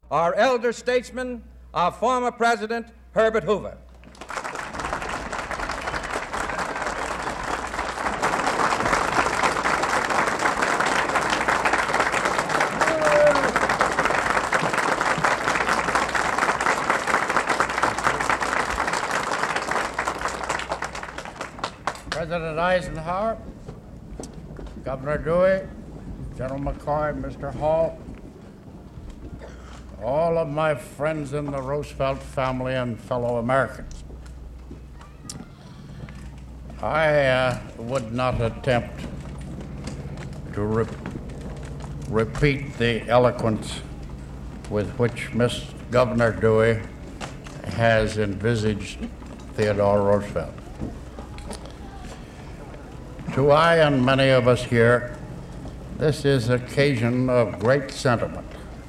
our elder statesman, our former President Herbert Hoover. President Eisenhower, Governor Dewey, General McCoy, Mr. Hall, all of my friends in the Roosevelt family and fellow Americans. I would not attempt to repeat the eloquence with which Governor Dewey has envisaged Theodore Roosevelt. To I and many of us here, this is an occasion of great sentiment.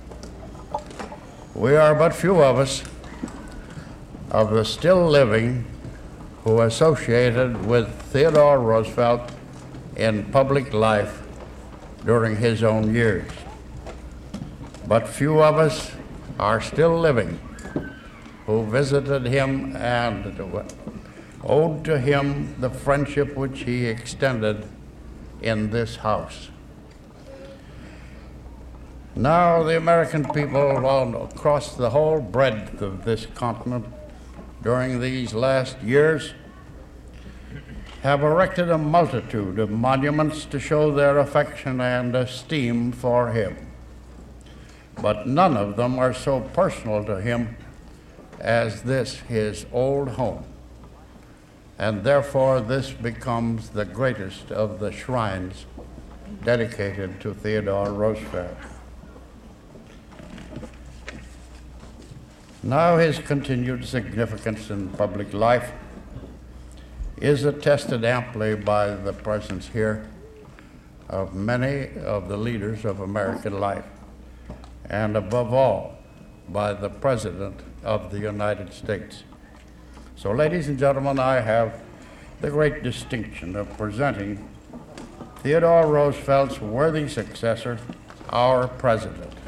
We are but few of us, of the still living, who associated with Theodore Roosevelt in public life during his own years. But few of us are still living who visited him and owed to him the friendship which he extended in this house. Now the American people all across the whole breadth of this continent during these last years have erected a multitude of monuments to show their affection and esteem for him. But none of them are so personal to him as this, his old home. And therefore this becomes the greatest of the shrines dedicated to Theodore Roosevelt. Now his continued significance in public life is attested amply by the presence here of many of the leaders of American life, and above all, by the President of the United States. So, ladies and gentlemen, I have the great distinction of presenting Theodore Roosevelt's worthy successor, our President.